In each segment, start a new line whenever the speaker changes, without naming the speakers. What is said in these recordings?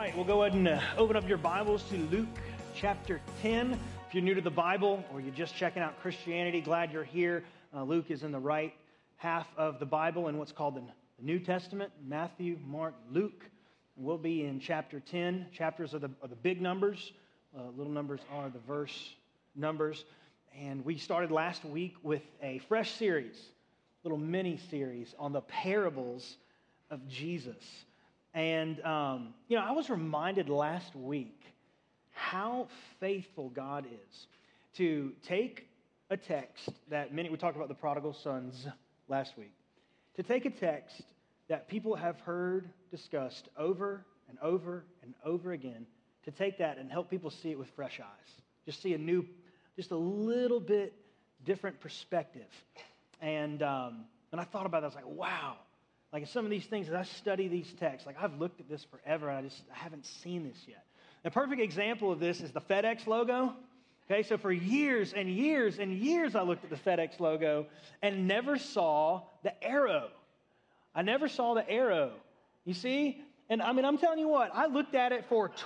right, we'll go ahead and open up your Bibles to Luke chapter 10. If you're new to the Bible or you're just checking out Christianity, glad you're here. Luke is in the right half of the Bible in what's called the New Testament, Matthew, Mark, Luke. And we'll be in chapter 10. Chapters are the big numbers. Little numbers are the verse numbers. And we started last week with a fresh series, little mini series on the parables of Jesus. And, I was reminded last week how faithful God is to take a text that we talked about the prodigal sons last week, to take a text that people have heard discussed over and over and over again, to take that and help people see it with fresh eyes, just see just a little bit different perspective. And I thought about that, I was like, wow. Like some of these things, as I study these texts, like I've looked at this forever, and I haven't seen this yet. A perfect example of this is the FedEx logo. Okay, so for years and years and years, I looked at the FedEx logo and never saw the arrow. I never saw the arrow. You see? And I'm telling you what, I looked at it for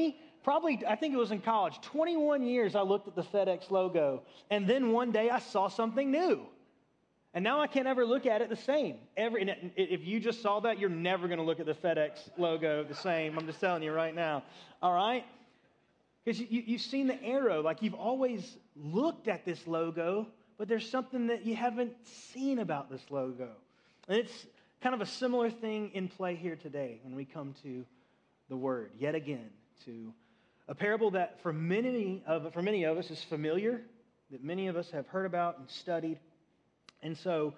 I think it was in college, 21 years I looked at the FedEx logo. And then one day I saw something new. And now I can't ever look at it the same. If you just saw that, you're never going to look at the FedEx logo the same. I'm just telling you right now. All right? Because you've seen the arrow. Like you've always looked at this logo, but there's something that you haven't seen about this logo. And it's kind of a similar thing in play here today when we come to the Word, yet again, to a parable that for many of us is familiar, that many of us have heard about and studied. And so,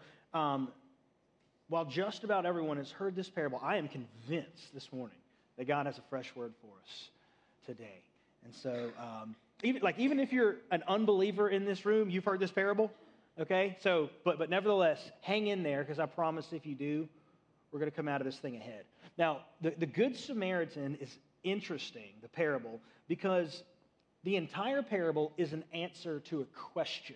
while just about everyone has heard this parable, I am convinced this morning that God has a fresh word for us today. And so, even if you're an unbeliever in this room, you've heard this parable, okay? So, but nevertheless, hang in there, because I promise if you do, we're going to come out of this thing ahead. Now, the Good Samaritan is interesting, the parable, because the entire parable is an answer to a question.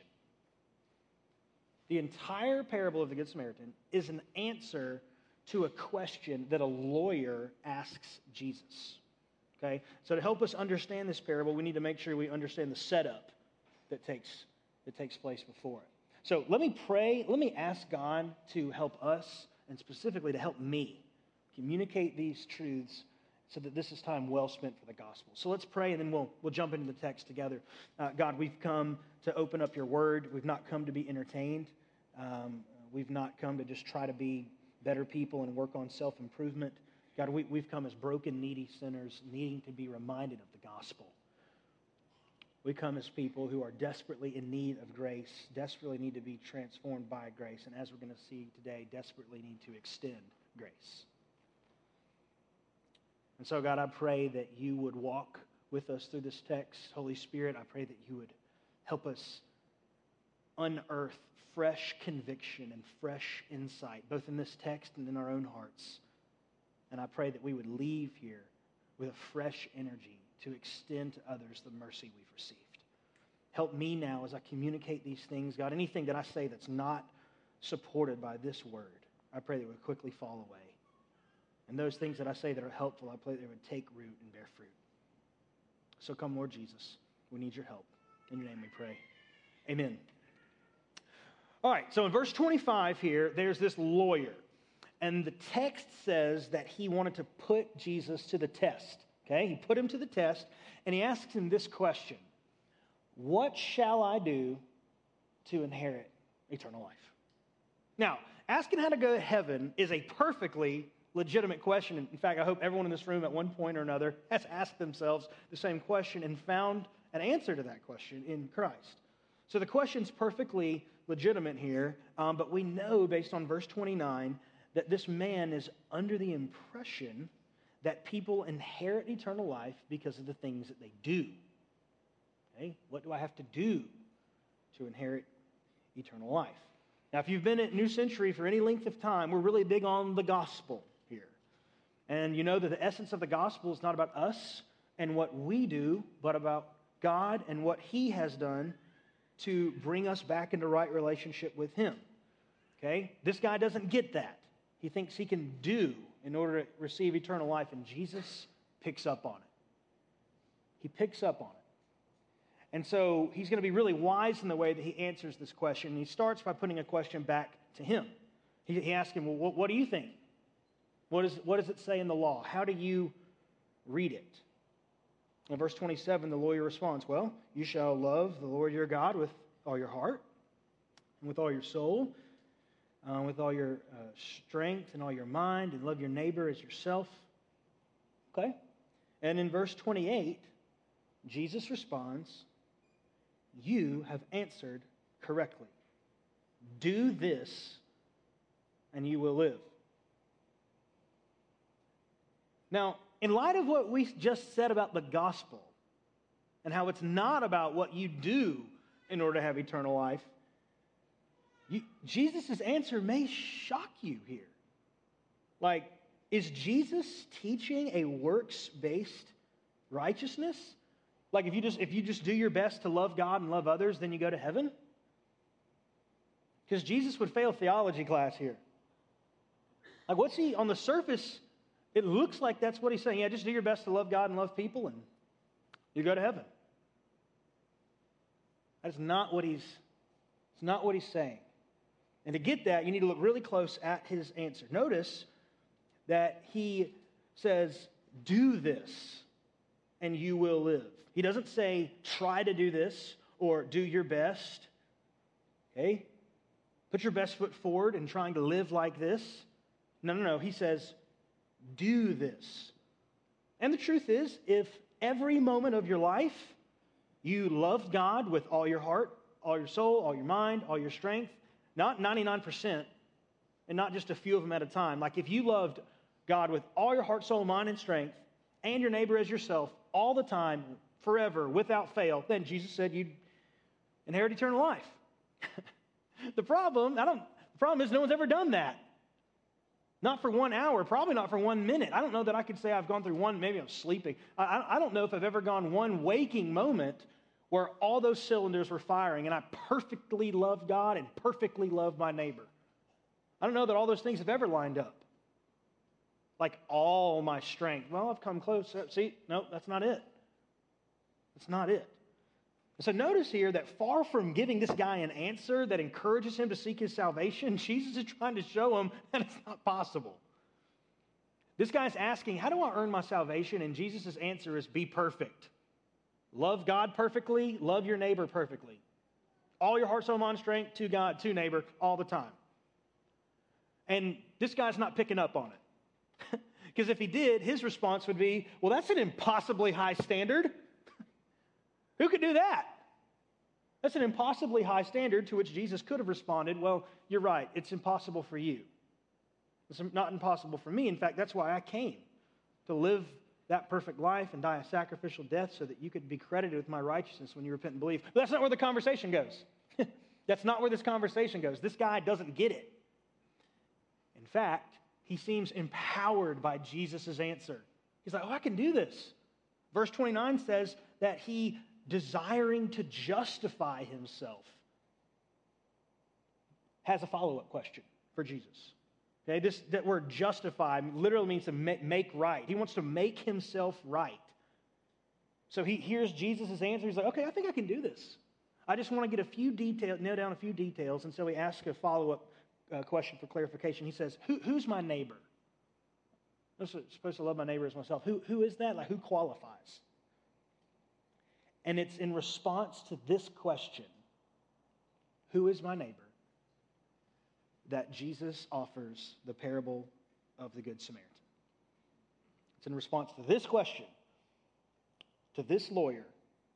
The entire parable of the Good Samaritan is an answer to a question that a lawyer asks Jesus. Okay? So to help us understand this parable, we need to make sure we understand the setup that takes place before it. So let me pray. Let me ask God to help us, and specifically to help me communicate these truths so that this is time well spent for the gospel. So let's pray, and then we'll jump into the text together. God, we've come to open up your word. We've not come to be entertained. We've not come to just try to be better people and work on self-improvement. God, we've come as broken, needy sinners needing to be reminded of the gospel. We come as people who are desperately in need of grace, desperately need to be transformed by grace, and as we're going to see today, desperately need to extend grace. And so, God, I pray that you would walk with us through this text. Holy Spirit, I pray that you would help us unearth fresh conviction and fresh insight, both in this text and in our own hearts. And I pray that we would leave here with a fresh energy to extend to others the mercy we've received. Help me now as I communicate these things. God, anything that I say that's not supported by this word, I pray that it would quickly fall away. And those things that I say that are helpful, I pray they would take root and bear fruit. So come, Lord Jesus. We need your help. In your name we pray. Amen. All right, so in verse 25 here, there's this lawyer. And the text says that he wanted to put Jesus to the test. Okay, he put him to the test, and he asks him this question: what shall I do to inherit eternal life? Now, asking how to go to heaven is a perfectly legitimate question. In fact, I hope everyone in this room at one point or another has asked themselves the same question and found an answer to that question in Christ. So the question's perfectly legitimate here, but we know based on verse 29 that this man is under the impression that people inherit eternal life because of the things that they do. Okay? What do I have to do to inherit eternal life? Now, if you've been at New Century for any length of time, we're really big on the gospel here. And you know that the essence of the gospel is not about us and what we do, but about God and what he has done to bring us back into right relationship with him. Okay? This guy doesn't get that. He thinks he can do in order to receive eternal life, and Jesus picks up on it. He picks up on it. And so he's going to be really wise in the way that he answers this question. And he starts by putting a question back to him. He asks him, well, what do you think? What does it say in the law? How do you read it? In verse 27, the lawyer responds, well, you shall love the Lord your God with all your heart, and with all your soul, with all your strength and all your mind, and love your neighbor as yourself. Okay? And in verse 28, Jesus responds, you have answered correctly. Do this, and you will live. Now, in light of what we just said about the gospel, and how it's not about what you do in order to have eternal life, Jesus' answer may shock you here. Like, is Jesus teaching a works-based righteousness? Like, if you just do your best to love God and love others, then you go to heaven? Because Jesus would fail theology class here. Like, what's he, on the surface, it looks like that's what he's saying. Yeah, just do your best to love God and love people, and you go to heaven. That's not what he's saying. And to get that, you need to look really close at his answer. Notice that he says, do this, and you will live. He doesn't say, try to do this, or do your best. Okay? Put your best foot forward in trying to live like this. No. He says, do this. And the truth is, if every moment of your life you loved God with all your heart, all your soul, all your mind, all your strength, not 99%, and not just a few of them at a time. Like if you loved God with all your heart, soul, mind, and strength, and your neighbor as yourself, all the time, forever, without fail, then Jesus said you'd inherit eternal life. The problem is no one's ever done that. Not for 1 hour, probably not for 1 minute. I don't know that I could say I've gone through one, maybe I'm sleeping. I don't know if I've ever gone one waking moment where all those cylinders were firing and I perfectly loved God and perfectly loved my neighbor. I don't know that all those things have ever lined up. Like all my strength. Well, I've come close. See, no, that's not it. That's not it. So notice here that far from giving this guy an answer that encourages him to seek his salvation, Jesus is trying to show him that it's not possible. This guy's asking, how do I earn my salvation? And Jesus' answer is, be perfect. Love God perfectly, love your neighbor perfectly. All your heart, soul, mind, strength, to God, to neighbor, all the time. And this guy's not picking up on it. Because if he did, his response would be, well, that's an impossibly high standard. Who could do that? That's an impossibly high standard, to which Jesus could have responded, well, you're right, it's impossible for you. It's not impossible for me. In fact, that's why I came, to live that perfect life and die a sacrificial death so that you could be credited with my righteousness when you repent and believe. But that's not where the conversation goes. That's not where this conversation goes. This guy doesn't get it. In fact, he seems empowered by Jesus' answer. He's like, oh, I can do this. Verse 29 says that he, desiring to justify himself, has a follow-up question for Jesus. Okay, that word justify literally means to make right. He wants to make himself right. So he hears Jesus' answer. He's like, okay, I think I can do this. I just want to get nail down a few details. And so he asks a follow-up question for clarification. He says, who's my neighbor? I'm supposed to love my neighbor as myself. Who is that? Like, who qualifies? And it's in response to this question, who is my neighbor, that Jesus offers the parable of the Good Samaritan. It's in response to this question, to this lawyer,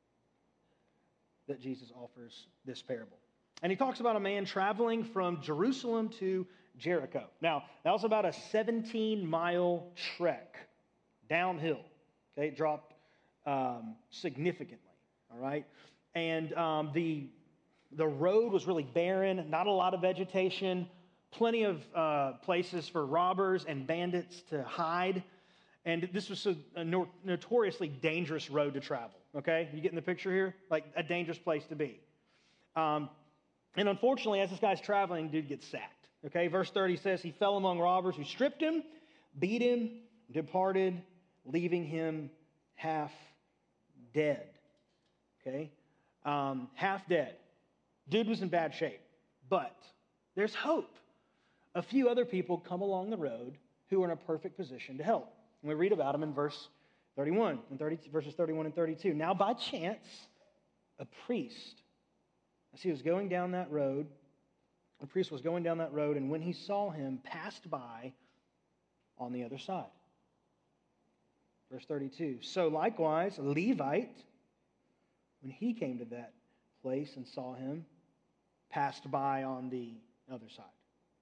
that Jesus offers this parable. And he talks about a man traveling from Jerusalem to Jericho. Now, that was about a 17-mile trek downhill. Okay, it dropped significantly. All right, and the road was really barren, not a lot of vegetation, plenty of places for robbers and bandits to hide, and this was a notoriously dangerous road to travel. Okay, you getting the picture here? Like a dangerous place to be. And unfortunately, as this guy's traveling, dude gets sacked. Okay, verse 30 says he fell among robbers who stripped him, beat him, departed, leaving him half dead. Okay? Half dead. Dude was in bad shape. But there's hope. A few other people come along the road who are in a perfect position to help. And we read about them in verses 31 and 32. Now, by chance, a priest, as he was going down that road, the priest was going down that road, and when he saw him, passed by on the other side. Verse 32. So likewise, a Levite, when he came to that place and saw him, passed by on the other side.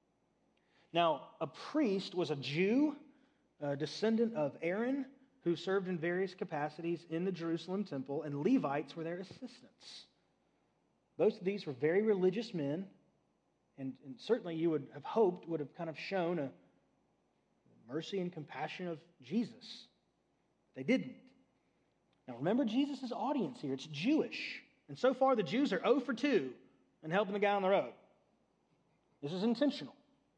Now, a priest was a Jew, a descendant of Aaron, who served in various capacities in the Jerusalem temple, and Levites were their assistants. Both of these were very religious men, and certainly you would have hoped would have kind of shown a mercy and compassion of Jesus. They didn't. Now remember Jesus' audience here. It's Jewish. And so far the Jews are 0 for 2 in helping the guy on the road. This is intentional.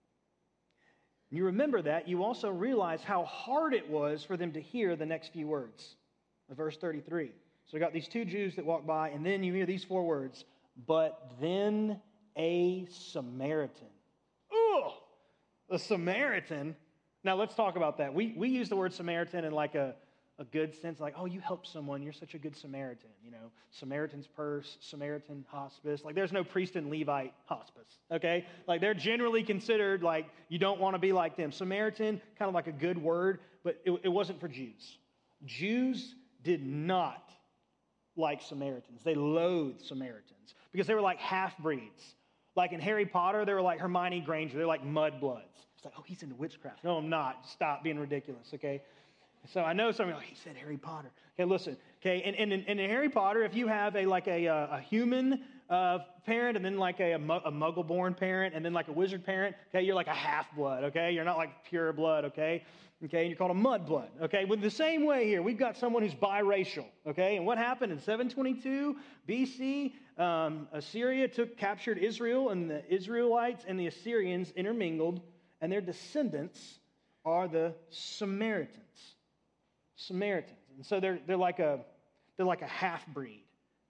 And you remember that, you also realize how hard it was for them to hear the next few words of verse 33. So we got these two Jews that walk by, and then you hear these 4 words, but then a Samaritan. Ugh! A Samaritan. Now let's talk about that. We use the word Samaritan in like a good sense, like, oh, you helped someone, you're such a good Samaritan, you know, Samaritan's Purse, Samaritan Hospice. Like, there's no priest and Levite hospice, okay? Like, they're generally considered like, you don't want to be like them. Samaritan, kind of like a good word, but it wasn't for Jews. Jews did not like Samaritans. They loathed Samaritans because they were like half-breeds. Like in Harry Potter, they were like Hermione Granger. They're like mudbloods. It's like, oh, he's into witchcraft. No, I'm not. Stop being ridiculous, okay? So I know some of you are like, he said Harry Potter. Okay, listen. Okay, and in Harry Potter, if you have a human parent and then like a muggle-born parent and then like a wizard parent, okay, you're like a half-blood, okay? You're not like pure blood, okay? Okay, and you're called a mudblood, okay? With the same way here, we've got someone who's biracial, okay? And what happened in 722 BC? Assyria captured Israel, and the Israelites and the Assyrians intermingled, and their descendants are the Samaritans. Samaritans. And so they're like a half-breed.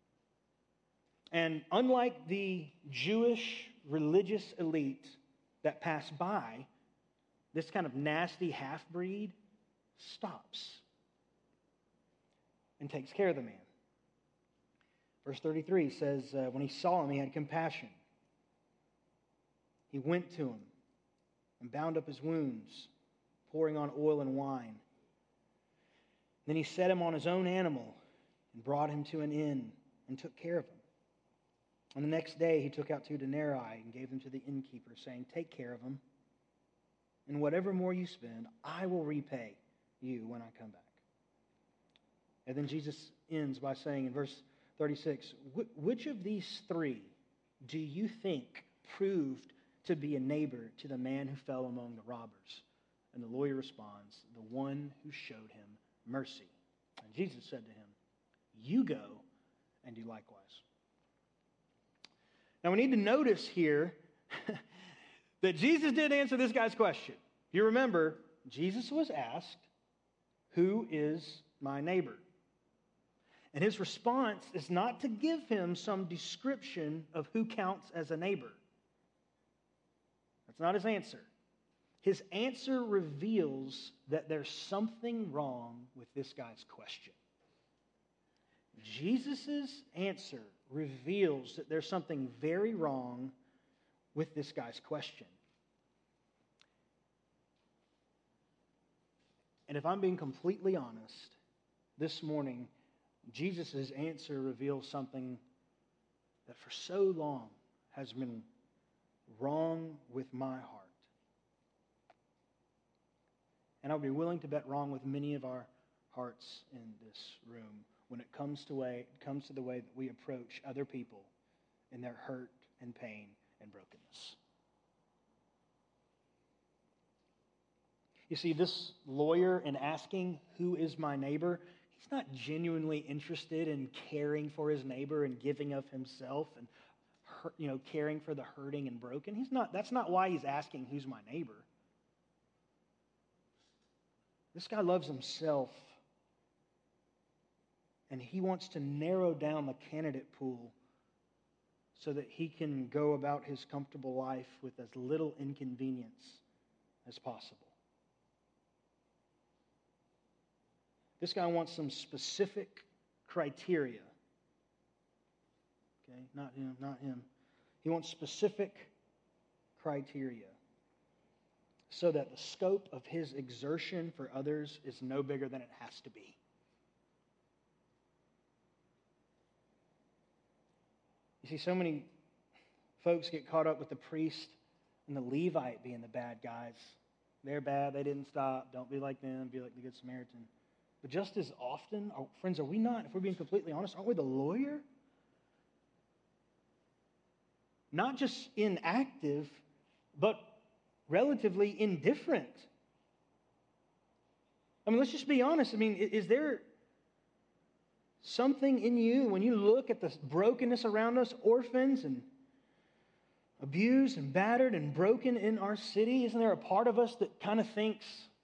And unlike the Jewish religious elite that passed by, this kind of nasty half-breed stops and takes care of the man. Verse 33 says, when he saw him, he had compassion. He went to him and bound up his wounds, pouring on oil and wine. Then he set him on his own animal and brought him to an inn and took care of him. On the next day, he took out 2 denarii and gave them to the innkeeper, saying, take care of him, and whatever more you spend, I will repay you when I come back. And then Jesus ends by saying in verse 36, which of these 3 do you think proved to be a neighbor to the man who fell among the robbers? And the lawyer responds, the one who showed him mercy. And Jesus said to him, you go and do likewise. Now we need to notice here that Jesus did answer this guy's question. You remember, Jesus was asked, who is my neighbor? And his response is not to give him some description of who counts as a neighbor. That's not his answer. His answer reveals that there's something wrong with this guy's question. Jesus' answer reveals that there's something very wrong with this guy's question. And if I'm being completely honest, this morning, Jesus' answer reveals something that for so long has been wrong with my heart. And I'll be willing to bet wrong with many of our hearts in this room when it comes to the way that we approach other people in their hurt and pain and brokenness. You see, this lawyer, in asking, who is my neighbor, he's not genuinely interested in caring for his neighbor and giving of himself and caring for the hurting and broken. That's not why he's asking, who's my neighbor. This guy loves himself And he wants to narrow down the candidate pool so that he can go about his comfortable life with as little inconvenience as possible. This guy wants some specific criteria. Okay, not him. He wants specific criteria so that the scope of his exertion for others is no bigger than it has to be. You see, so many folks get caught up with the priest and the Levite being the bad guys. They're bad, they didn't stop, don't be like them, be like the Good Samaritan. But just as often, friends, are we not, if we're being completely honest, aren't we the lawyer? Not just inactive, but relatively indifferent. I mean, let's just be honest. I mean, is there something in you when you look at the brokenness around us, orphans and abused and battered and broken in our city? Isn't there a part of us that kind of thinks,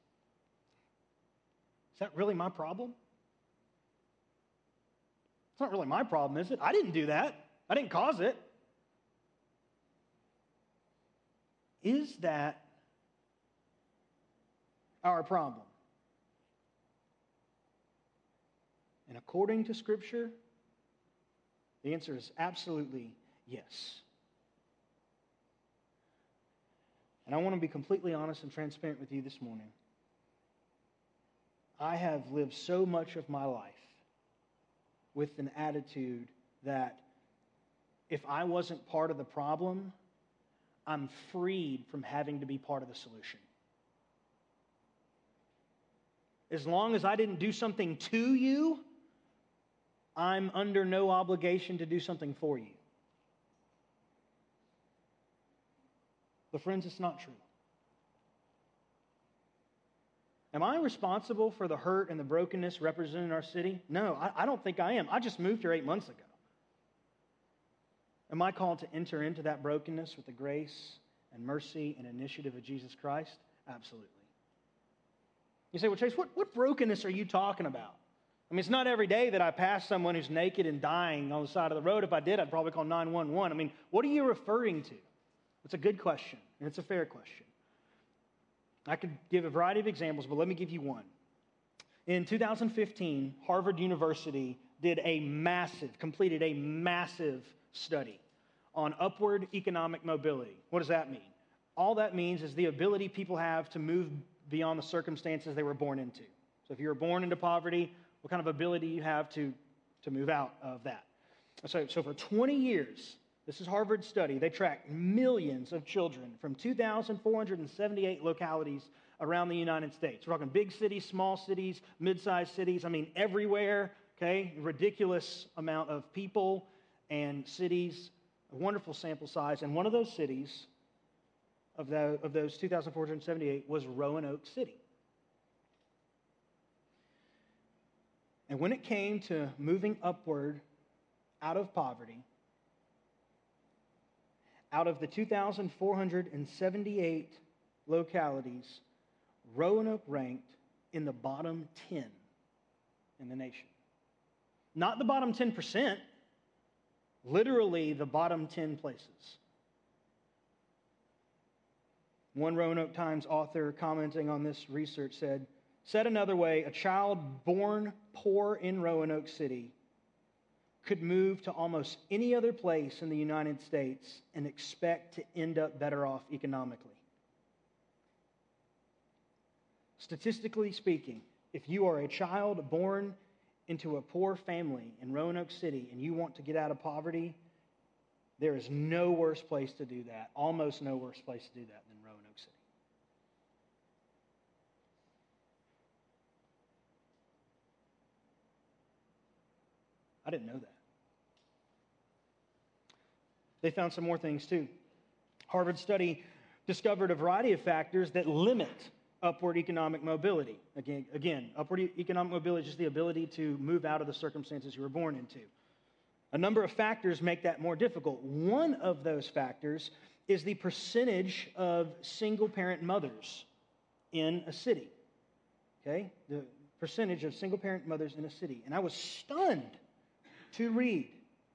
is that really my problem? It's not really my problem, is it? I didn't do that. I didn't cause it. Is that our problem? And according to Scripture, the answer is absolutely yes. And I want to be completely honest and transparent with you this morning. I have lived so much of my life with an attitude that if I wasn't part of the problem, I'm freed from having to be part of the solution. As long as I didn't do something to you, I'm under no obligation to do something for you. But friends, it's not true. Am I responsible for the hurt and the brokenness represented in our city? No, I don't think I am. I just moved here 8 months ago. Am I called to enter into that brokenness with the grace and mercy and initiative of Jesus Christ? Absolutely. You say, well, Chase, what brokenness are you talking about? I mean, it's not every day that I pass someone who's naked and dying on the side of the road. If I did, I'd probably call 911. I mean, what are you referring to? It's a good question, and it's a fair question. I could give a variety of examples, but let me give you one. In 2015, Harvard University completed a massive study on upward economic mobility. What does that mean? All that means is the ability people have to move beyond the circumstances they were born into. So if you were born into poverty, what kind of ability you have to move out of that. So for 20 years, this is Harvard's study, they tracked millions of children from 2,478 localities around the United States. We're talking big cities, small cities, mid-sized cities, I mean everywhere, okay? Ridiculous amount of people and cities, a wonderful sample size. And one of those cities, of those 2,478, was Roanoke City. And when it came to moving upward out of poverty, out of the 2,478 localities, Roanoke ranked in the bottom 10 in the nation. Not the bottom 10%, literally the bottom 10 places. One Roanoke Times author commenting on this research said another way, a child born poor in Roanoke City could move to almost any other place in the United States and expect to end up better off economically. Statistically speaking, if you are a child born into a poor family in Roanoke City and you want to get out of poverty, there is no worse place to do that, almost no worse place to do that than Roanoke City. I didn't know that. They found some more things too. Harvard study discovered a variety of factors that limit upward economic mobility. Again, upward economic mobility is just the ability to move out of the circumstances you were born into. A number of factors make that more difficult. One of those factors is the percentage of single-parent mothers in a city. Okay? percentage of single-parent mothers in a city. And I was stunned to read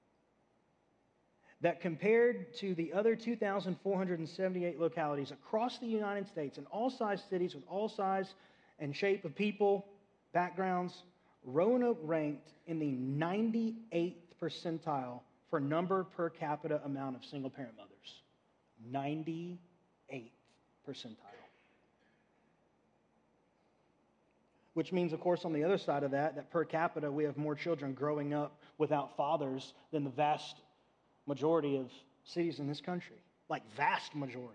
that compared to the other 2,478 localities across the United States in all size cities with all size and shape of people, backgrounds, Roanoke ranked in the 98th percentile for number per capita amount of single-parent mothers. 98th percentile. Which means, of course, on the other side of that per capita, we have more children growing up without fathers than the vast majority of cities in this country. Like, vast majority.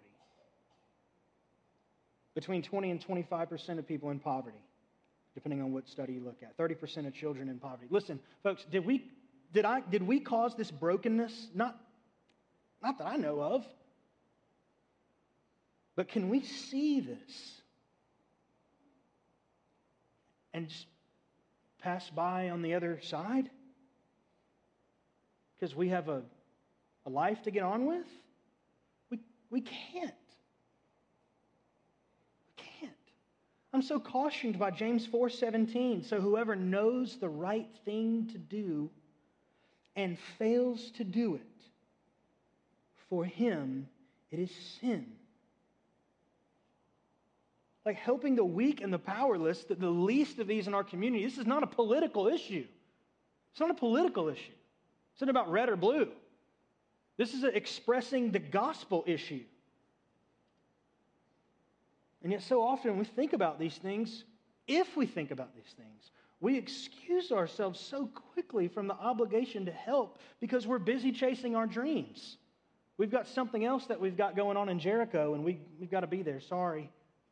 Between 20 and 25% of people in poverty, depending on what study you look at. 30% of children in poverty. Listen, folks, did we cause this brokenness? Not that I know of. But can we see this and just pass by on the other side? Because we have a life to get on with? We can't. We can't. I'm so cautioned by James 4:17. So whoever knows the right thing to do and fails to do it, for him it is sin. Like helping the weak and the powerless, the least of these in our community. This is not a political issue. It's not a political issue. It's not about red or blue. This is expressing the gospel issue. And yet so often when we think about these things, if we think about these things, we excuse ourselves so quickly from the obligation to help because we're busy chasing our dreams. We've got something else that we've got going on in Jericho, and we've got to be there. Sorry.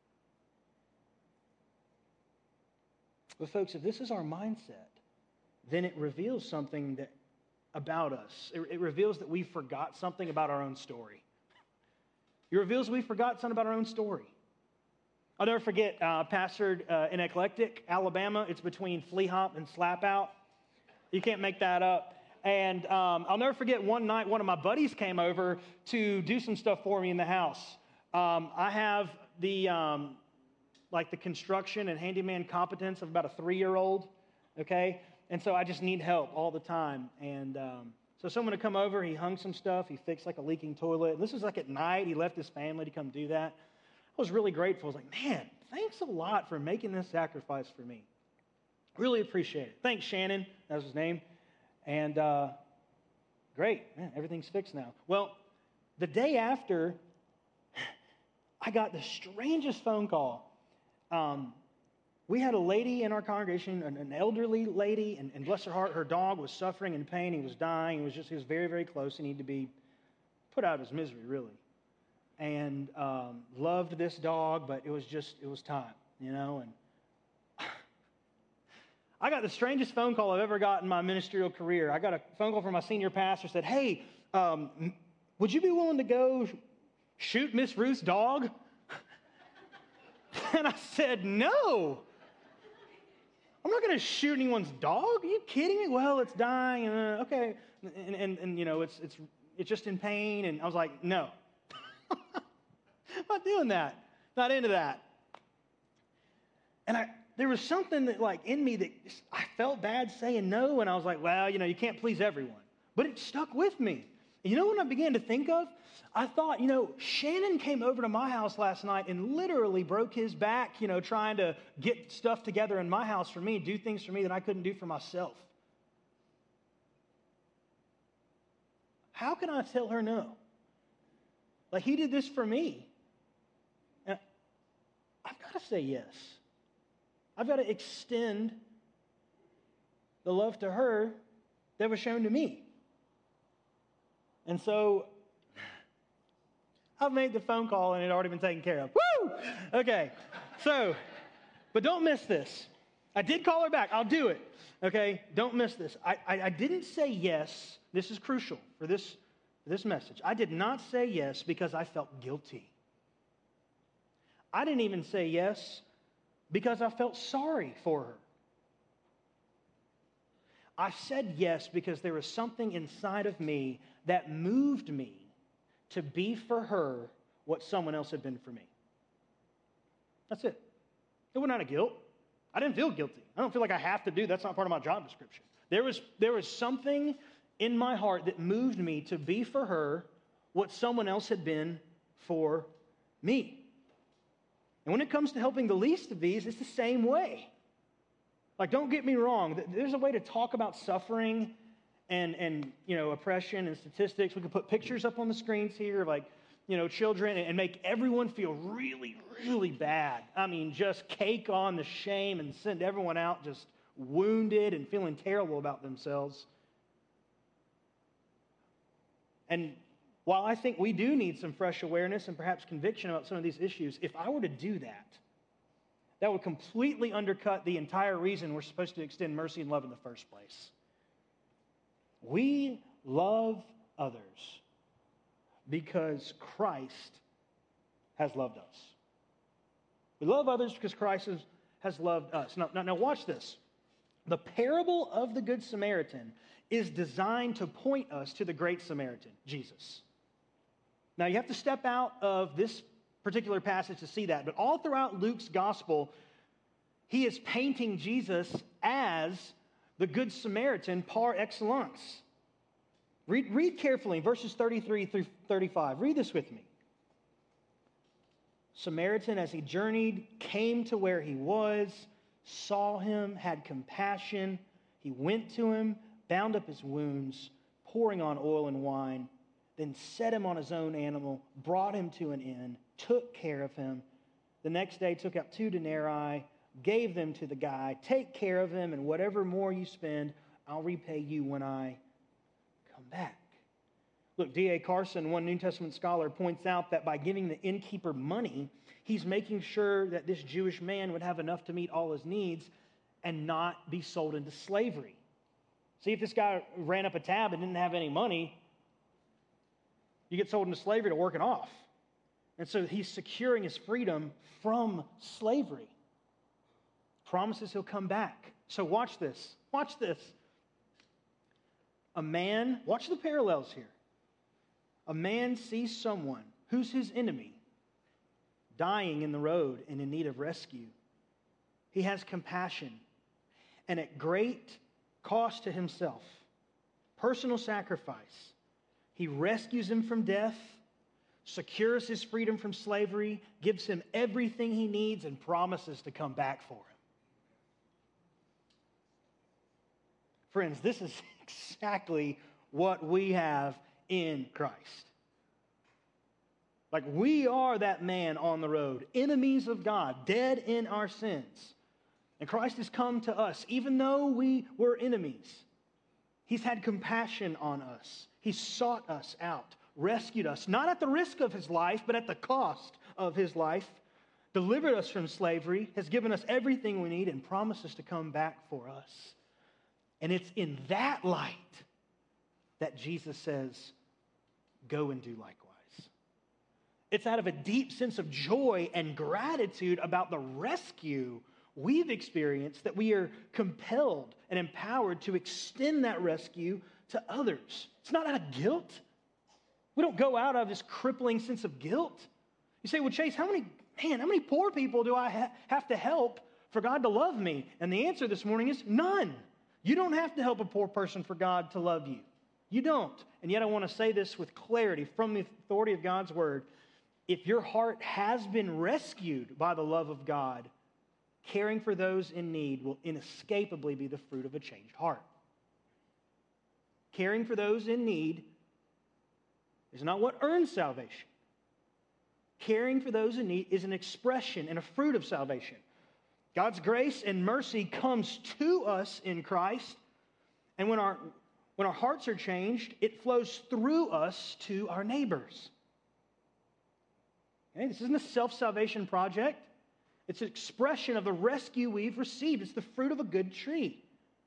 But folks, if this is our mindset, then it reveals something about us. It reveals that we forgot something about our own story. It reveals we forgot something about our own story. I'll never forget, pastored in Eclectic, Alabama. It's between Flea Hop and Slap Out. You can't make that up. And I'll never forget one night, one of my buddies came over to do some stuff for me in the house. I have the construction and handyman competence of about a 3-year-old, okay? And so I just need help all the time. And so someone would come over, he hung some stuff, he fixed like a leaking toilet. This was like at night, he left his family to come do that. I was really grateful. I was like, man, thanks a lot for making this sacrifice for me. Really appreciate it. Thanks, Shannon. That was his name. And great, man, everything's fixed now. Well, the day after, I got the strangest phone call. We had a lady in our congregation, an elderly lady, and bless her heart, her dog was suffering in pain. He was dying. He was very, very close. He needed to be put out of his misery, really. And loved this dog, but it was time, you know. And I got the strangest phone call I've ever got in my ministerial career. I got a phone call from my senior pastor, said, hey, would you be willing to go shoot Miss Ruth's dog? And I said, no. I'm not going to shoot anyone's dog. Are you kidding me? Well, it's dying. Okay. And you know, it's just in pain. And I was like, no. I'm not doing that. Not into that. And there was something that like in me that I felt bad saying no. And I was like, well, you know, you can't please everyone. But it stuck with me. And you know what I began to think of? I thought, you know, Shannon came over to my house last night and literally broke his back, you know, trying to get stuff together in my house for me, do things for me that I couldn't do for myself. How can I tell her no? Like, he did this for me. And I've got to say yes. I've got to extend the love to her that was shown to me. And so I've made the phone call and it had already been taken care of. Woo! Okay. So, but don't miss this. I did call her back. I'll do it. Okay? Don't miss this. I didn't say yes. This is crucial for this message. I did not say yes because I felt guilty. I didn't even say yes because I felt sorry for her. I said yes because there was something inside of me that moved me to be for her what someone else had been for me. That's it. It wasn't out of guilt. I didn't feel guilty. I don't feel like I have to do. That's not part of my job description. There was something in my heart that moved me to be for her what someone else had been for me. And when it comes to helping the least of these, it's the same way. Like, don't get me wrong. There's a way to talk about suffering and oppression and statistics. We could put pictures up on the screens here of children and make everyone feel really, really bad. I mean, just cake on the shame and send everyone out just wounded and feeling terrible about themselves. And while I think we do need some fresh awareness and perhaps conviction about some of these issues, if I were to do that, that would completely undercut the entire reason we're supposed to extend mercy and love in the first place. We love others because Christ has loved us. We love others because Christ has loved us. Now watch this. The parable of the Good Samaritan is designed to point us to the Great Samaritan, Jesus. Now you have to step out of this particular passage to see that, but all throughout Luke's gospel, he is painting Jesus as the Good Samaritan par excellence. Read carefully, verses 33 through 35. Read this with me. Samaritan, as he journeyed, came to where he was, saw him, had compassion. He went to him, bound up his wounds, pouring on oil and wine, then set him on his own animal, brought him to an inn, took care of him. The next day took out 2 denarii, gave them to the guy. Take care of him, and whatever more you spend, I'll repay you when I come back. Look, D.A. Carson, one New Testament scholar, points out that by giving the innkeeper money, he's making sure that this Jewish man would have enough to meet all his needs and not be sold into slavery. See, if this guy ran up a tab and didn't have any money, you get sold into slavery to work it off. And so he's securing his freedom from slavery. Promises he'll come back. So watch this. Watch this. A man, watch the parallels here. A man sees someone who's his enemy dying in the road and in need of rescue. He has compassion, and at great cost to himself, personal sacrifice, he rescues him from death, secures his freedom from slavery, gives him everything he needs, and promises to come back for him. Friends, this is exactly what we have in Christ. Like, we are that man on the road, enemies of God, dead in our sins. And Christ has come to us, even though we were enemies. He's had compassion on us. He sought us out, rescued us, not at the risk of his life, but at the cost of his life, delivered us from slavery, has given us everything we need, and promises to come back for us. And it's in that light that Jesus says, go and do likewise. It's out of a deep sense of joy and gratitude about the rescue we've experienced that we are compelled and empowered to extend that rescue to others. It's not out of guilt. We don't go out of this crippling sense of guilt. You say, well, Chase, how many poor people do I have to help for God to love me? And the answer this morning is none. You don't have to help a poor person for God to love you. You don't. And yet I want to say this with clarity from the authority of God's word. If your heart has been rescued by the love of God, caring for those in need will inescapably be the fruit of a changed heart. Caring for those in need is not what earns salvation. Caring for those in need is an expression and a fruit of salvation. God's grace and mercy comes to us in Christ, and when our hearts are changed, it flows through us to our neighbors. Okay? This isn't a self-salvation project. It's an expression of the rescue we've received. It's the fruit of a good tree.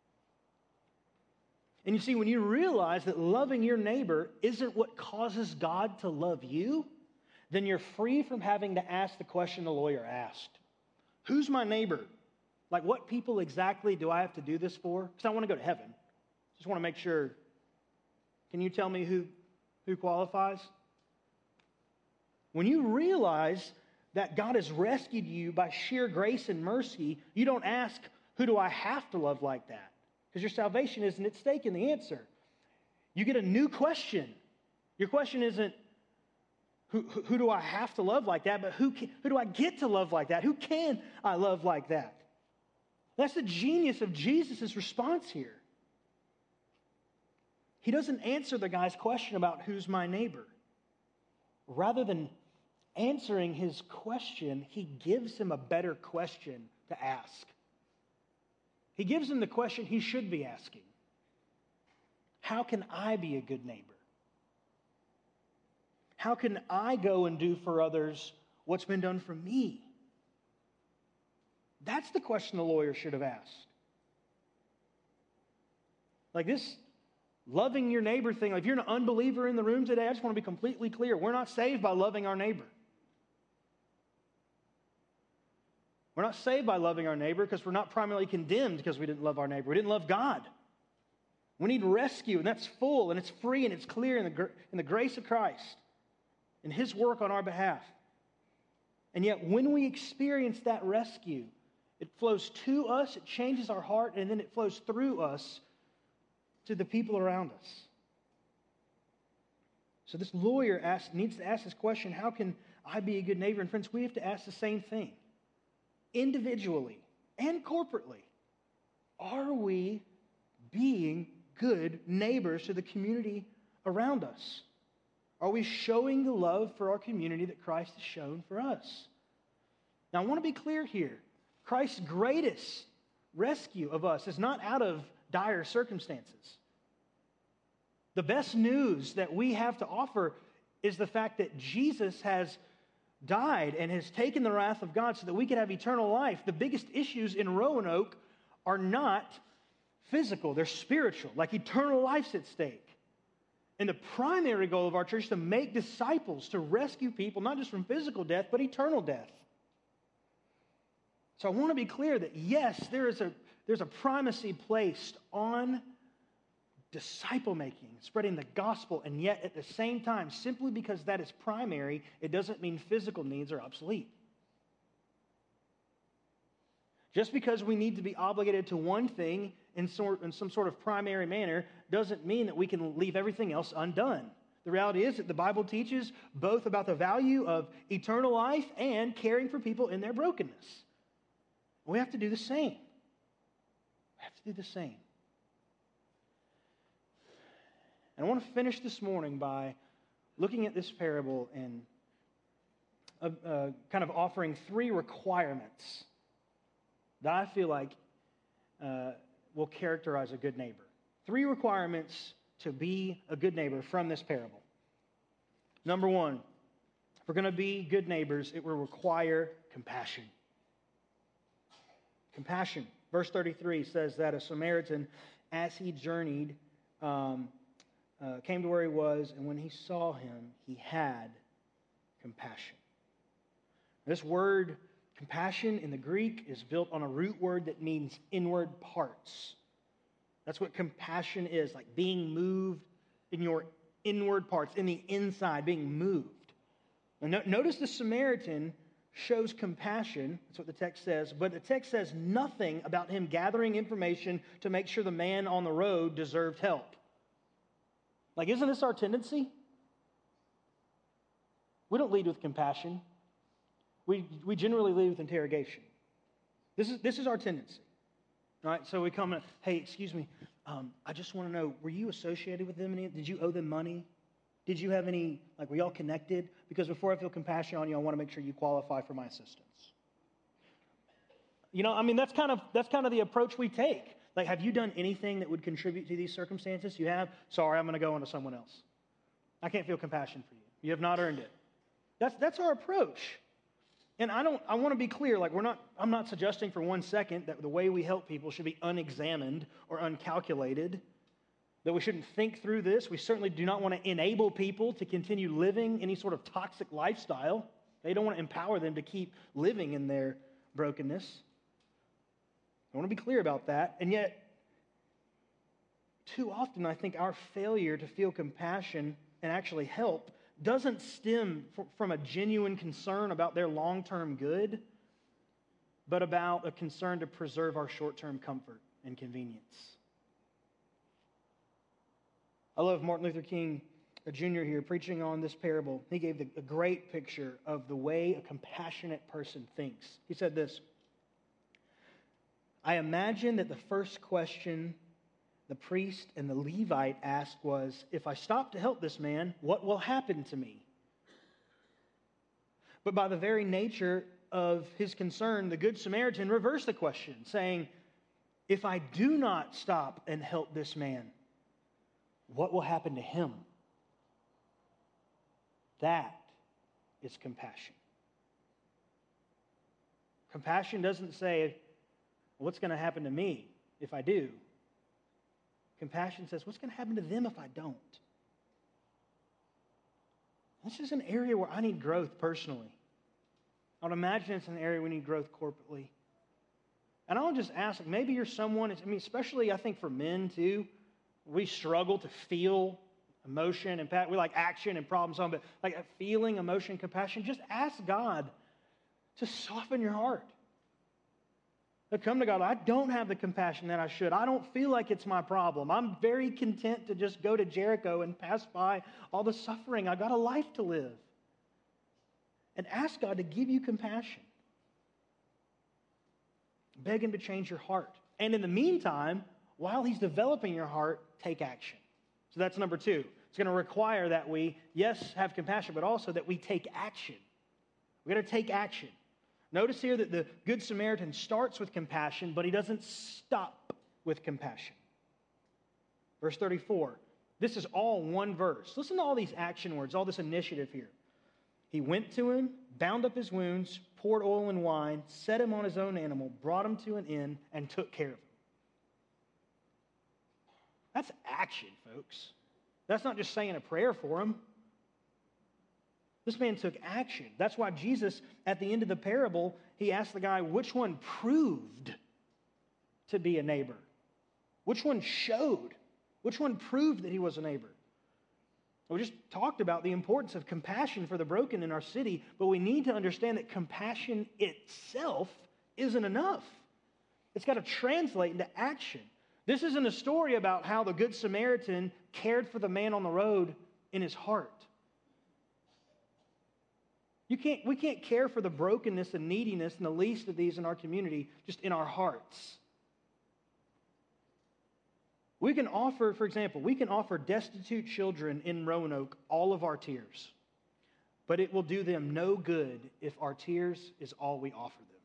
And you see, when you realize that loving your neighbor isn't what causes God to love you, then you're free from having to ask the question the lawyer asked. Who's my neighbor? Like, what people exactly do I have to do this for? Because I want to go to heaven. Just want to make sure. Can you tell me who qualifies? When you realize that God has rescued you by sheer grace and mercy, you don't ask, who do I have to love like that? Because your salvation isn't at stake in the answer. You get a new question. Your question isn't, who do I have to love like that? But who do I get to love like that? Who can I love like that? That's the genius of Jesus' response here. He doesn't answer the guy's question about who's my neighbor. Rather than answering his question, he gives him a better question to ask. He gives him the question he should be asking. How can I be a good neighbor? How can I go and do for others what's been done for me? That's the question the lawyer should have asked. Like this loving your neighbor thing, like if you're an unbeliever in the room today, I just want to be completely clear. We're not saved by loving our neighbor. We're not saved by loving our neighbor because we're not primarily condemned because we didn't love our neighbor. We didn't love God. We need rescue, and that's full, and it's free, and it's clear in the grace of Christ and His work on our behalf. And yet, when we experience that rescue, it flows to us, it changes our heart, and then it flows through us to the people around us. So this lawyer needs to ask this question, how can I be a good neighbor? And friends, we have to ask the same thing. Individually and corporately, are we being good neighbors to the community around us? Are we showing the love for our community that Christ has shown for us? Now, I want to be clear here. Christ's greatest rescue of us is not out of dire circumstances. The best news that we have to offer is the fact that Jesus has died and has taken the wrath of God so that we can have eternal life. The biggest issues in Roanoke are not physical, they're spiritual, like eternal life's at stake. And the primary goal of our church is to make disciples, to rescue people, not just from physical death, but eternal death. So I want to be clear that yes, there's a primacy placed on disciple making, spreading the gospel, and yet at the same time, simply because that is primary, it doesn't mean physical needs are obsolete. Just because we need to be obligated to one thing in some sort of primary manner doesn't mean that we can leave everything else undone. The reality is that the Bible teaches both about the value of eternal life and caring for people in their brokenness. We have to do the same. We have to do the same. And I want to finish this morning by looking at this parable and kind of offering 3 requirements that I feel like will characterize a good neighbor. 3 requirements to be a good neighbor from this parable. Number 1, if we're going to be good neighbors, it will require compassion. Compassion. Verse 33 says that a Samaritan, as he journeyed, came to where he was, and when he saw him, he had compassion. This word compassion in the Greek is built on a root word that means inward parts. That's what compassion is, like being moved in your inward parts, in the inside, being moved. Now, notice the Samaritan shows compassion, that's what the text says, but the text says nothing about him gathering information to make sure the man on the road deserved help. Like, isn't this our tendency? We don't lead with compassion. We generally lead with interrogation. This is our tendency. All right, so we come in, hey, excuse me, I just want to know, were you associated with them? Did you owe them money? Did you have any, like, were y'all connected? Because before I feel compassion on you, I want to make sure you qualify for my assistance. You know, I mean, that's kind of the approach we take. Like, have you done anything that would contribute to these circumstances? You have? Sorry, I'm going to go on to someone else. I can't feel compassion for you. You have not earned it. That's our approach. And I want to be clear, like I'm not suggesting for 1 second that the way we help people should be unexamined or uncalculated, that we shouldn't think through this. We certainly do not want to enable people to continue living any sort of toxic lifestyle. They don't want to empower them to keep living in their brokenness. I want to be clear about that. And yet, too often I think our failure to feel compassion and actually help doesn't stem from a genuine concern about their long-term good, but about a concern to preserve our short-term comfort and convenience. I love Martin Luther King Jr. here preaching on this parable. He gave a great picture of the way a compassionate person thinks. He said this, I imagine that the first question the priest and the Levite asked was, if I stop to help this man, what will happen to me? But by the very nature of his concern, the Good Samaritan reversed the question, saying, if I do not stop and help this man, what will happen to him? That is compassion. Compassion doesn't say, what's going to happen to me if I do? Compassion says, what's going to happen to them if I don't? This is an area where I need growth personally. I would imagine it's an area we need growth corporately. And I'll just ask, maybe you're someone, especially I think for men too, we struggle to feel emotion and we like action and problem solving, but like feeling, emotion, compassion, just ask God to soften your heart. To come to God, I don't have the compassion that I should. I don't feel like it's my problem. I'm very content to just go to Jericho and pass by all the suffering. I got a life to live. And ask God to give you compassion. Beg Him to change your heart. And in the meantime, while He's developing your heart, take action. So that's number 2. It's going to require that we, yes, have compassion, but also that we take action. We've got to take action. Notice here that the Good Samaritan starts with compassion, but he doesn't stop with compassion. Verse 34. This is all one verse. Listen to all these action words, all this initiative here. He went to him, bound up his wounds, poured oil and wine, set him on his own animal, brought him to an inn, and took care of him. That's action, folks. That's not just saying a prayer for him. This man took action. That's why Jesus, at the end of the parable, he asked the guy, which one proved to be a neighbor? Which one showed? Which one proved that he was a neighbor? We just talked about the importance of compassion for the broken in our city, but we need to understand that compassion itself isn't enough. It's got to translate into action. This isn't a story about how the Good Samaritan cared for the man on the road in his heart. We can't care for the brokenness and neediness and the least of these in our community just in our hearts. We can offer, for example, destitute children in Roanoke all of our tears, but it will do them no good if our tears is all we offer them.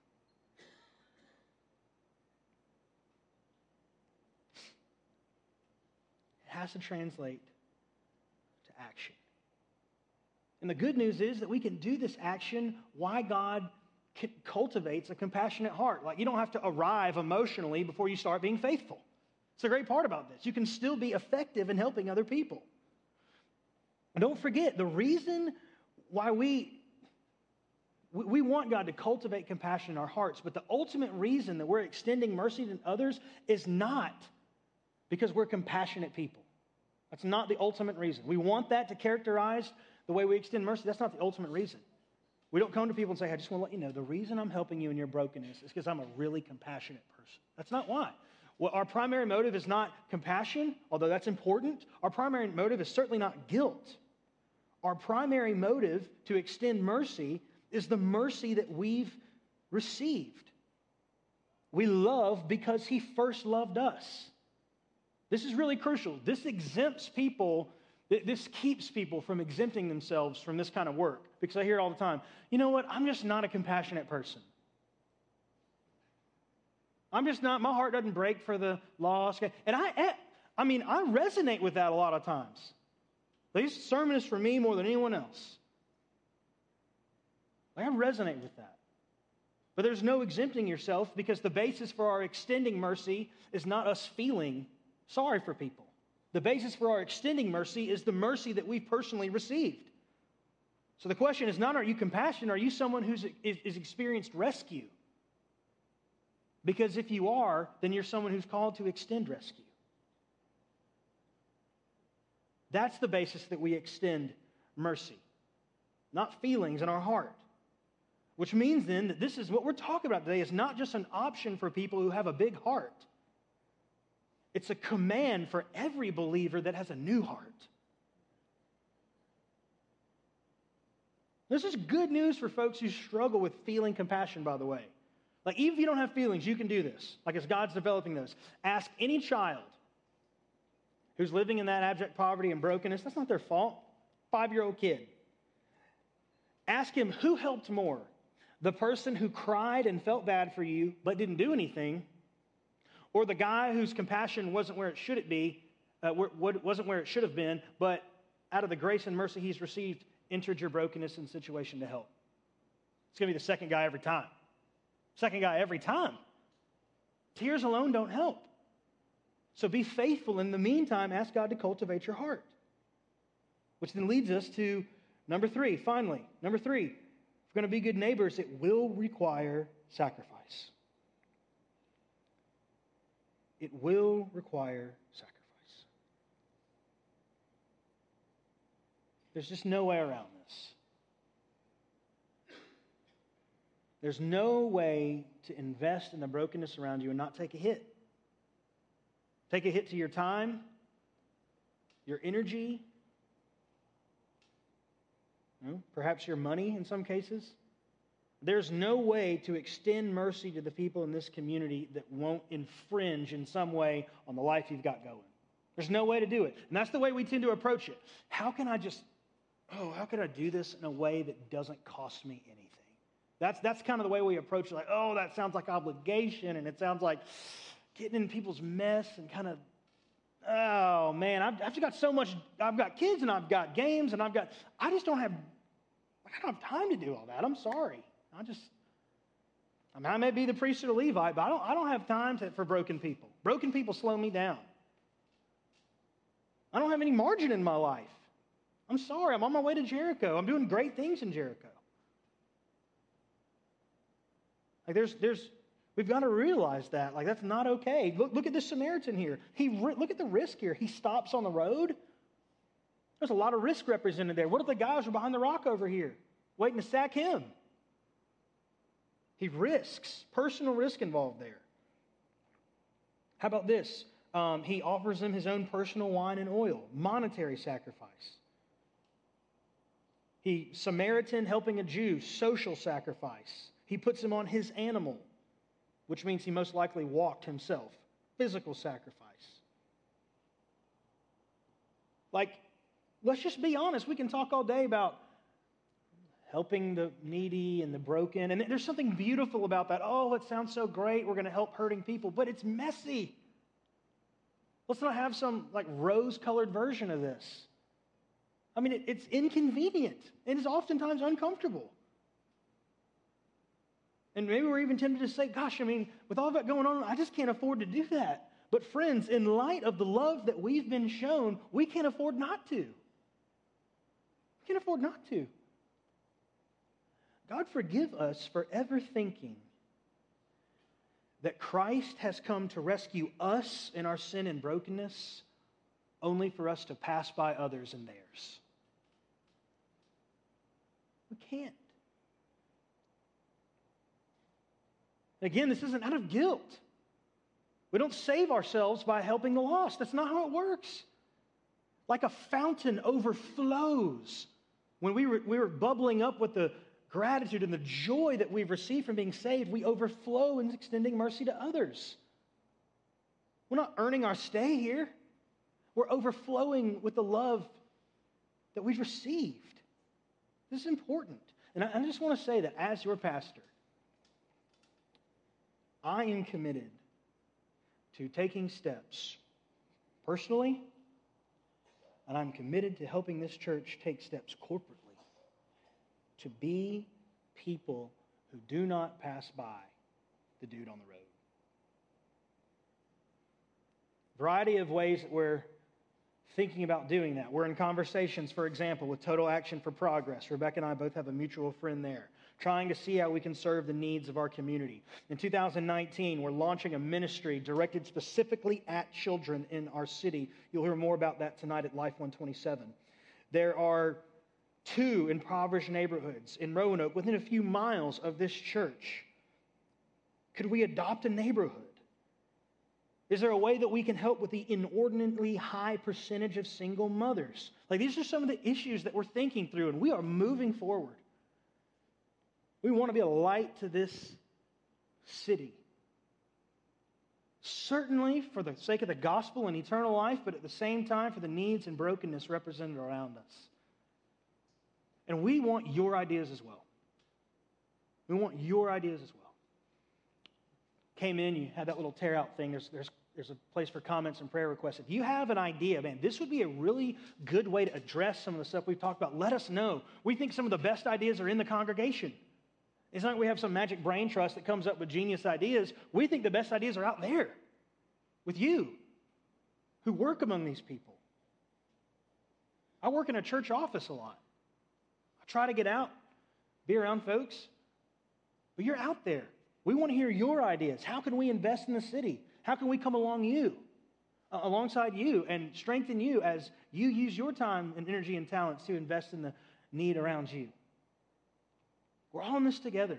It has to translate to action. And the good news is that we can do this action while God cultivates a compassionate heart. Like, you don't have to arrive emotionally before you start being faithful. It's a great part about this. You can still be effective in helping other people. And don't forget, the reason why we want God to cultivate compassion in our hearts, but the ultimate reason that we're extending mercy to others is not because we're compassionate people. That's not the ultimate reason. We want that to characterize the way we extend mercy. That's not the ultimate reason. We don't come to people and say, I just want to let you know, the reason I'm helping you in your brokenness is because I'm a really compassionate person. That's not why. Well, our primary motive is not compassion, although that's important. Our primary motive is certainly not guilt. Our primary motive to extend mercy is the mercy that we've received. We love because He first loved us. This is really crucial. This exempts people, this keeps people from exempting themselves from this kind of work. Because I hear it all the time, you know what, I'm just not a compassionate person. I'm just not, my heart doesn't break for the lost. And I resonate with that a lot of times. This sermon is for me more than anyone else. I resonate with that. But there's no exempting yourself, because the basis for our extending mercy is not us feeling sorry for people. The basis for our extending mercy is the mercy that we've personally received. So the question is not, are you compassionate? Are you someone who's experienced rescue? Because if you are, then you're someone who's called to extend rescue. That's the basis that we extend mercy, not feelings in our heart. Which means then that this is what we're talking about today is not just an option for people who have a big heart. It's a command for every believer that has a new heart. This is good news for folks who struggle with feeling compassion, by the way. Like, even if you don't have feelings, you can do this. Like, as God's developing those. Ask any child who's living in that abject poverty and brokenness. That's not their fault. 5-year-old kid. Ask him who helped more. The person who cried and felt bad for you but didn't do anything, or the guy whose compassion wasn't where it should be, wasn't where it should have been, but out of the grace and mercy he's received, entered your brokenness and situation to help. It's going to be the second guy every time. Second guy every time. Tears alone don't help. So be faithful. In the meantime, ask God to cultivate your heart. Which then leads us to number 3, finally. Number 3, if we're going to be good neighbors, it will require sacrifice. It will require sacrifice. There's just no way around this. There's no way to invest in the brokenness around you and not take a hit. Take a hit to your time, your energy, perhaps your money in some cases. There's no way to extend mercy to the people in this community that won't infringe in some way on the life you've got going. There's no way to do it. And that's the way we tend to approach it. How can I do this in a way that doesn't cost me anything? That's kind of the way we approach it. Like, oh, that sounds like obligation, and it sounds like getting in people's mess and kind of, oh, man, I've just got so much. I've got kids, and I've got games, and I don't have time to do all that. I'm sorry. I may be the priest or the Levite, but I don't have time for broken people. Broken people slow me down. I don't have any margin in my life. I'm sorry. I'm on my way to Jericho. I'm doing great things in Jericho. Like we've got to realize that. Like, that's not okay. Look at this Samaritan here. Look at the risk here. He stops on the road. There's a lot of risk represented there. What if the guys are behind the rock over here, waiting to sack him? He risks. Personal risk involved there. How about this? He offers them his own personal wine and oil. Monetary sacrifice. Samaritan helping a Jew. Social sacrifice. He puts him on his animal, which means he most likely walked himself. Physical sacrifice. Like, let's just be honest. We can talk all day about helping the needy and the broken. And there's something beautiful about that. Oh, it sounds so great. We're going to help hurting people. But it's messy. Let's not have some like rose-colored version of this. I mean, it's inconvenient. It is oftentimes uncomfortable. And maybe we're even tempted to say, gosh, I mean, with all that going on, I just can't afford to do that. But friends, in light of the love that we've been shown, we can't afford not to. We can't afford not to. God forgive us for ever thinking that Christ has come to rescue us in our sin and brokenness only for us to pass by others and theirs. We can't. Again, this isn't out of guilt. We don't save ourselves by helping the lost. That's not how it works. Like a fountain overflows. When we were bubbling up with the gratitude and the joy that we've received from being saved, we overflow in extending mercy to others. We're not earning our stay here. We're overflowing with the love that we've received. This is important. And I just want to say that as your pastor, I am committed to taking steps personally, and I'm committed to helping this church take steps corporately to be people who do not pass by the dude on the road. Variety of ways that we're thinking about doing that. We're in conversations, for example, with Total Action for Progress. Rebecca and I both have a mutual friend there, trying to see how we can serve the needs of our community. In 2019, we're launching a ministry directed specifically at children in our city. You'll hear more about that tonight at Life 127. There are 2 impoverished neighborhoods in Roanoke within a few miles of this church. Could we adopt a neighborhood? Is there a way that we can help with the inordinately high percentage of single mothers? Like, these are some of the issues that we're thinking through, and we are moving forward. We want to be a light to this city. Certainly for the sake of the gospel and eternal life, but at the same time for the needs and brokenness represented around us. And we want your ideas as well. We want your ideas as well. Came in, you had that little tear out thing. There's a place for comments and prayer requests. If you have an idea, man, this would be a really good way to address some of the stuff we've talked about. Let us know. We think some of the best ideas are in the congregation. It's not like we have some magic brain trust that comes up with genius ideas. We think the best ideas are out there with you who work among these people. I work in a church office a lot. I try to get out, be around folks, but you're out there. We want to hear your ideas. How can we invest in the city? How can we come alongside you and strengthen you as you use your time and energy and talents to invest in the need around you? We're all in this together.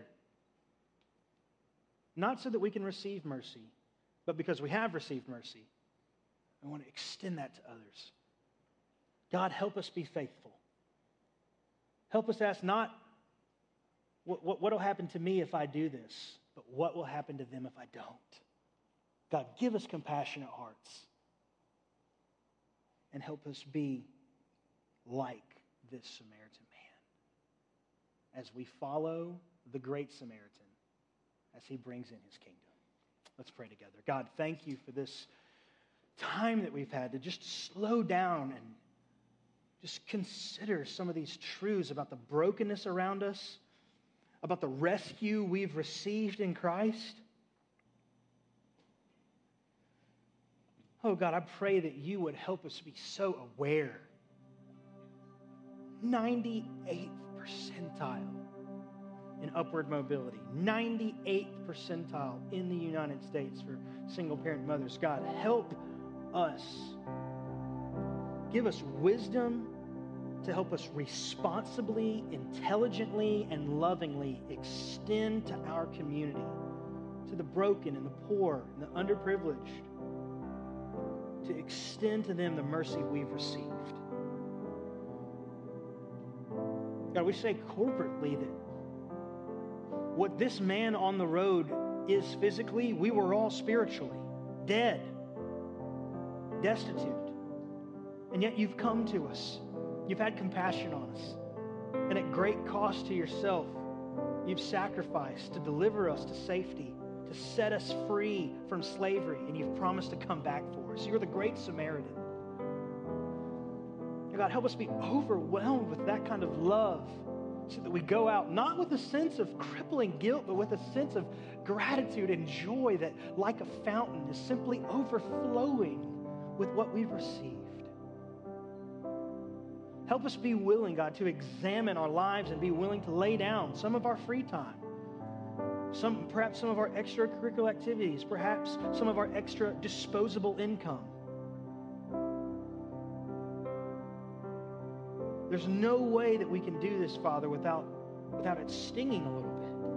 Not so that we can receive mercy, but because we have received mercy. I want to extend that to others. God, help us be faithful. Help us ask not what will happen to me if I do this, but what will happen to them if I don't. God, give us compassionate hearts and help us be like this Samaritan man as we follow the great Samaritan as he brings in his kingdom. Let's pray together. God, thank you for this time that we've had to just slow down and just consider some of these truths about the brokenness around us, about the rescue we've received in Christ. Oh God, I pray that you would help us be so aware. 98th percentile in upward mobility. 98th percentile in the United States for single-parent mothers. God, help us. Give us wisdom to help us responsibly, intelligently, and lovingly extend to our community, to the broken and the poor and the underprivileged, to extend to them the mercy we've received. God, we say corporately that what this man on the road is physically, we were all spiritually dead, destitute. And yet you've come to us. You've had compassion on us. And at great cost to yourself, you've sacrificed to deliver us to safety, to set us free from slavery, and you've promised to come back for us. You're the great Samaritan. God, help us be overwhelmed with that kind of love so that we go out not with a sense of crippling guilt, but with a sense of gratitude and joy that, like a fountain, is simply overflowing with what we've received. Help us be willing, God, to examine our lives and be willing to lay down some of our free time, perhaps some of our extracurricular activities, perhaps some of our extra disposable income. There's no way that we can do this, Father, without it stinging a little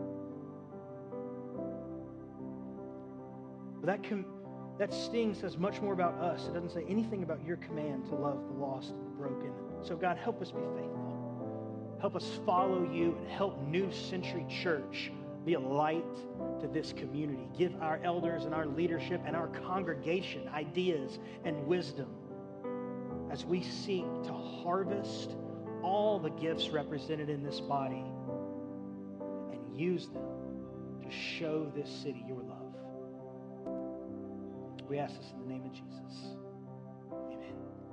bit. But that sting says much more about us. It doesn't say anything about your command to love the lost and the broken. So God, help us be faithful. Help us follow you and help New Century Church be a light to this community. Give our elders and our leadership and our congregation ideas and wisdom as we seek to harvest all the gifts represented in this body and use them to show this city your love. We ask this in the name of Jesus. Amen.